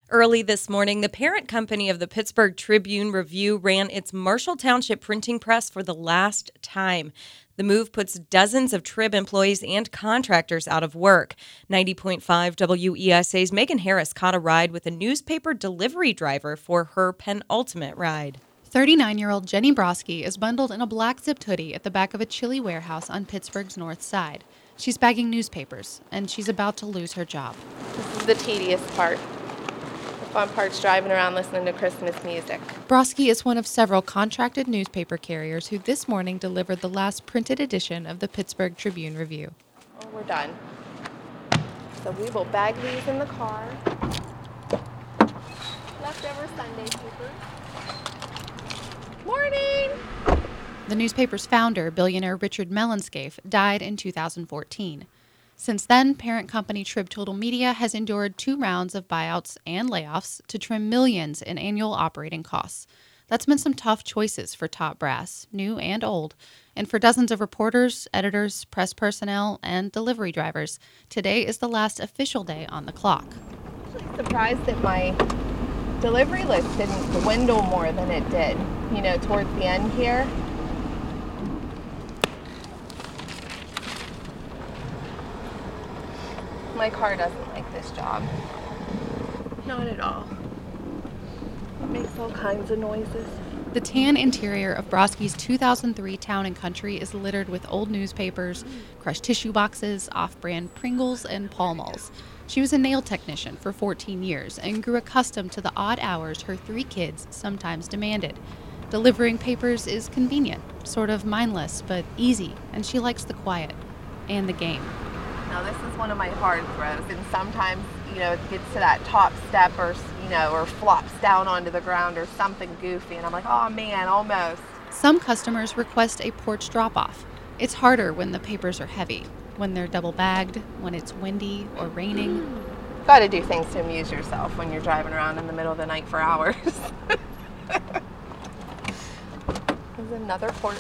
Early this morning, the parent company of the Pittsburgh Tribune-Review ran its Marshall Township printing press for the last time. The move puts dozens of Trib employees and contractors out of work. 90.5 WESA's Megan Harris caught a ride with a newspaper delivery driver for her penultimate ride. 39-year-old Jenny Broski is bundled in a black zipped hoodie at the back of a chili warehouse on Pittsburgh's north side. She's bagging newspapers, and she's about to lose her job. This is the tedious part. The fun part's driving around listening to Christmas music. Broski is one of several contracted newspaper carriers who this morning delivered the last printed edition of the Pittsburgh Tribune-Review. Oh, we're done. So we will bag these in the car. Leftover Sunday papers. Morning! The newspaper's founder, billionaire Richard Mellonscafe, died in 2014. Since then, parent company Trib Total Media has endured 2 rounds of buyouts and layoffs to trim millions in annual operating costs. That's been some tough choices for top brass, new and old. And for dozens of reporters, editors, press personnel, and delivery drivers, today is the last official day on the clock. I'm surprised that my delivery list didn't dwindle more than it did, towards the end here. My car doesn't like this job. Not at all. It makes all kinds of noises. The tan interior of Broski's 2003 Town & Country is littered with old newspapers, crushed tissue boxes, off-brand Pringles, and Pall Malls. She was a nail technician for 14 years and grew accustomed to the odd hours her 3 kids sometimes demanded. Delivering papers is convenient, sort of mindless, but easy, and she likes the quiet and the game. Now this is one of my hard throws, and sometimes, it gets to that top step or flops down onto the ground or something goofy, and I'm like, oh man, almost. Some customers request a porch drop-off. It's harder when the papers are heavy, when they're double bagged, when it's windy or raining. Got to do things to amuse yourself when you're driving around in the middle of the night for hours. There's another porch.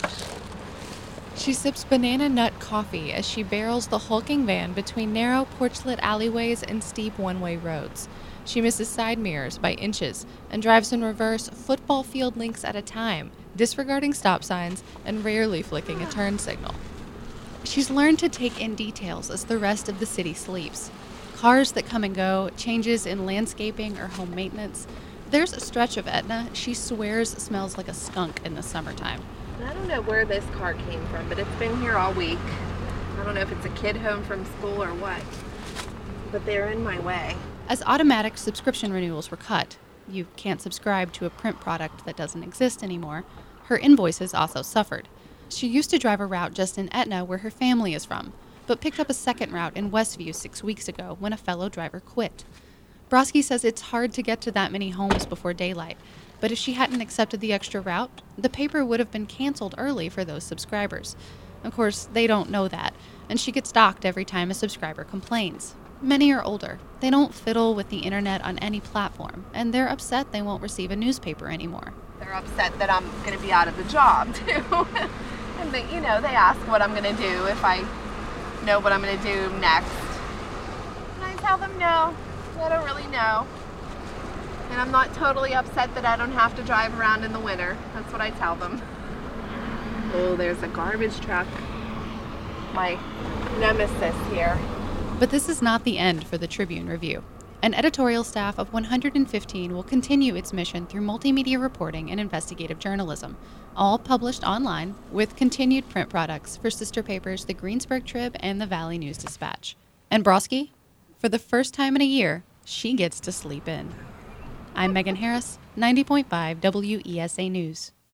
She sips banana nut coffee as she barrels the hulking van between narrow porchlit alleyways and steep one-way roads. She misses side mirrors by inches and drives in reverse football field lengths at a time, disregarding stop signs and rarely flicking a turn signal. She's learned to take in details as the rest of the city sleeps. Cars that come and go, changes in landscaping or home maintenance. There's a stretch of Etna she swears smells like a skunk in the summertime. I don't know where this car came from, but it's been here all week. I don't know if it's a kid home from school or what, but they're in my way. As automatic subscription renewals were cut, you can't subscribe to a print product that doesn't exist anymore, her invoices also suffered. She used to drive a route just in Etna where her family is from, but picked up a second route in Westview 6 weeks ago when a fellow driver quit. Broski says it's hard to get to that many homes before daylight, but if she hadn't accepted the extra route, the paper would have been canceled early for those subscribers. Of course, they don't know that, and she gets docked every time a subscriber complains. Many are older. They don't fiddle with the internet on any platform, and they're upset they won't receive a newspaper anymore. They're upset that I'm going to be out of the job, too. And they ask what I'm going to do if I know what I'm going to do next. And I tell them no, I don't really know. And I'm not totally upset that I don't have to drive around in the winter. That's what I tell them. Oh, there's a garbage truck. My nemesis here. But this is not the end for the Tribune-Review. An editorial staff of 115 will continue its mission through multimedia reporting and investigative journalism, all published online with continued print products for sister papers The Greensburg Trib and the Valley News-Dispatch. And Broski, for the first time in a year, she gets to sleep in. I'm Megan Harris, 90.5 WESA News.